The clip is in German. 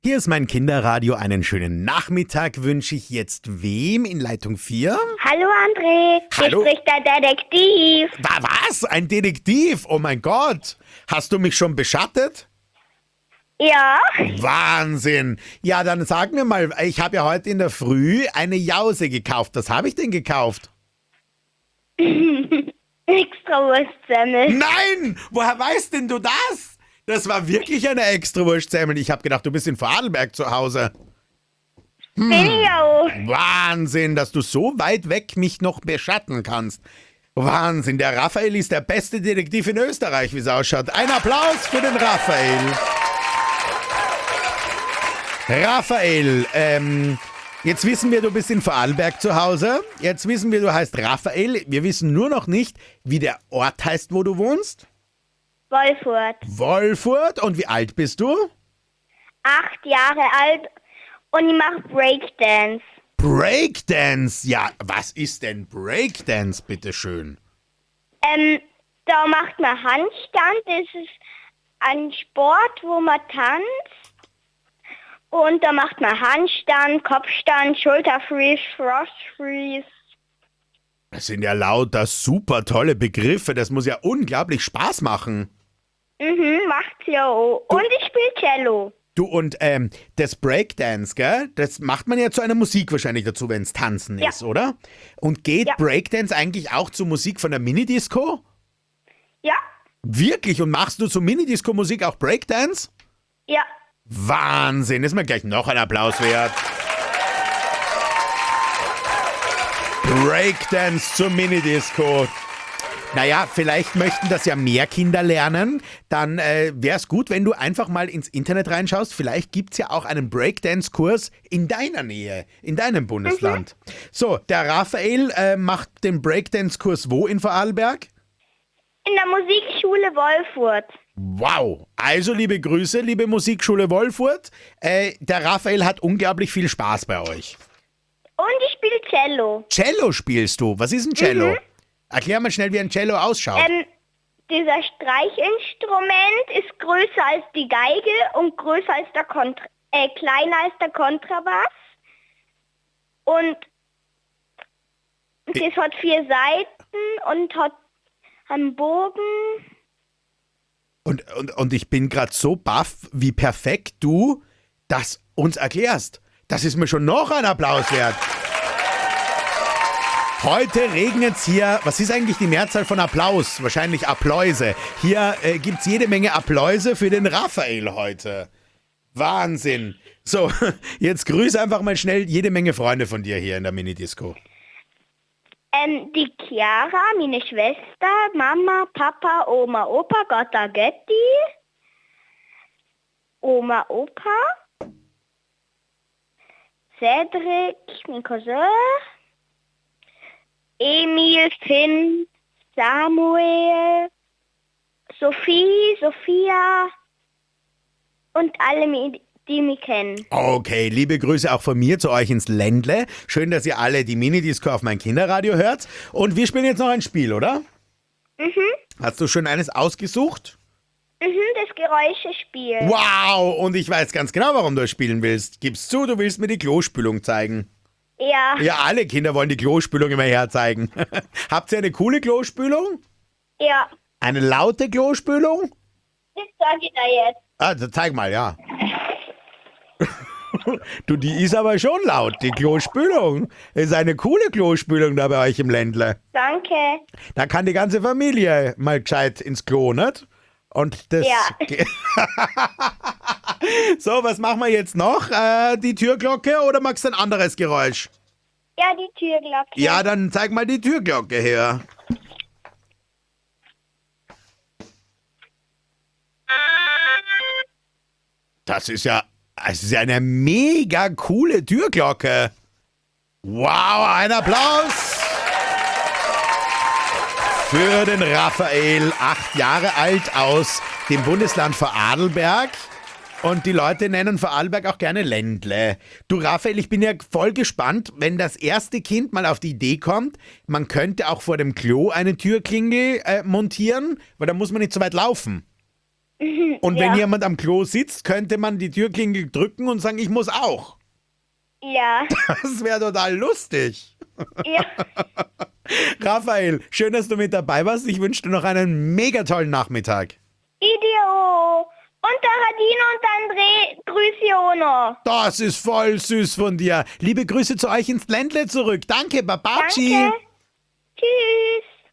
Hier ist mein Kinderradio. Einen schönen Nachmittag wünsche ich jetzt wem in Leitung 4? Hallo André, Hallo? hier spricht der Detektiv. Was? Ein Detektiv? Oh mein Gott. Hast du mich schon beschattet? Ja, Wahnsinn. Ja, dann sag mir mal, ich habe ja heute in der Früh eine Jause gekauft. Was habe ich denn gekauft? extra Wurstsemmel. Nein! Woher weißt denn du das? Das war wirklich eine Extrawurstsemmel. Ich habe gedacht, du bist in Vorarlberg zu Hause. Bin ich auch. Wahnsinn, dass du so weit weg mich noch beschatten kannst. Wahnsinn, der Raphael ist der beste Detektiv in Österreich, wie es ausschaut. Ein Applaus für den Raphael. Raphael, jetzt wissen wir, du bist in Vorarlberg zu Hause. Jetzt wissen wir, du heißt Raphael. Wir wissen nur noch nicht, wie der Ort heißt, wo du wohnst. Wolfurt, Wolfurt. Und wie alt bist du? 8 Jahre alt und ich mache Breakdance. Breakdance. Ja, was ist denn Breakdance, bitteschön? Da macht man Handstand, das ist ein Sport, wo man tanzt. Und da macht man Handstand, Kopfstand, Schulterfreeze, Thrust-Freeze. Das sind ja lauter super tolle Begriffe. Das muss ja unglaublich Spaß machen. Macht's ja auch. Und ich spiele Cello. Du, und das Breakdance, gell? Das macht man ja zu einer Musik wahrscheinlich dazu, wenn es Tanzen Ja. ist, oder? Und geht Ja. Breakdance eigentlich auch zu Musik von der Minidisco? Ja, Wirklich? Und machst du zur Minidisco-Musik auch Breakdance? ja. Wahnsinn, ist mir gleich noch ein Applaus wert. Breakdance zur Minidisco. Naja, vielleicht möchten das ja mehr Kinder lernen. Dann wäre es gut, wenn du einfach mal ins Internet reinschaust. Vielleicht gibt es ja auch einen Breakdance-Kurs in deiner Nähe, in deinem Bundesland. So, der Raphael macht den Breakdance-Kurs wo in Vorarlberg? In der Musikschule Wolfurt. Wow, also liebe Grüße, liebe Musikschule Wolfurt. Der Raphael hat unglaublich viel Spaß bei euch. Und ich spiele Cello. Cello spielst du. Was ist ein Cello? Erklär mal schnell, wie ein Cello ausschaut. Dieser Streichinstrument ist größer als die Geige und größer als der kleiner als der Kontrabass. Und das hat 4 Seiten und hat einen Bogen. Und ich bin gerade so baff, wie perfekt du das uns erklärst. Das ist mir schon noch ein Applaus wert. Heute regnet's hier. Was ist eigentlich die Mehrzahl von Applaus? Wahrscheinlich Appläuse. Hier gibt's jede Menge Appläuse für den Raphael heute. Wahnsinn. So, jetzt grüße einfach mal schnell jede Menge Freunde von dir hier in der Minidisco. Die Chiara, meine Schwester, Mama, Papa, Oma, Opa, Gotta Götti, Oma, Opa, Cedric, mein Cousin, Emil, Finn, Samuel, Sophie, Sophia und alle, die mich kennen. Okay, liebe Grüße auch von mir zu euch ins Ländle. Schön, dass ihr alle die Minidisco auf mein Kinderradio hört. Und wir spielen jetzt noch ein Spiel, oder? Hast du schon eines ausgesucht? Das Geräuschespiel. Wow, und ich weiß ganz genau, warum du es spielen willst. Gib's zu, du willst mir die Klospülung zeigen. Ja, Ja, alle Kinder wollen die Klospülung immer herzeigen. Habt ihr eine coole Klospülung? ja. Eine laute Klospülung? Das sage ich dir jetzt. Ah, zeig mal, ja. Du, die ist aber schon laut, die Klospülung. Ist eine coole Klospülung da bei euch im Ländle. Danke. Da kann die ganze Familie mal gescheit ins Klo, nicht? Und das... Ja. So, was machen wir jetzt noch? Die Türglocke oder magst du ein anderes Geräusch? Ja, die Türglocke. Ja, dann zeig mal die Türglocke her. Das ist ja eine mega coole Türglocke. Wow, ein Applaus für den Raphael, 8 Jahre alt aus dem Bundesland Vorarlberg. Und die Leute nennen Vorarlberg auch gerne Ländle. Du Raphael, ich bin ja voll gespannt, wenn das erste Kind mal auf die Idee kommt, man könnte auch vor dem Klo eine Türklingel montieren, weil da muss man nicht so weit laufen. Und wenn Ja. jemand am Klo sitzt, könnte man die Türklingel drücken und sagen, ich muss auch. Ja. Das wäre total lustig. Ja. Raphael, schön, dass du mit dabei warst. Ich wünsche dir noch einen mega tollen Nachmittag. Idio. Und der Radine und André, grüße auch noch. Das ist voll süß von dir. Liebe Grüße zu euch ins Ländle zurück. Danke, Babaci. Danke. Tschüss.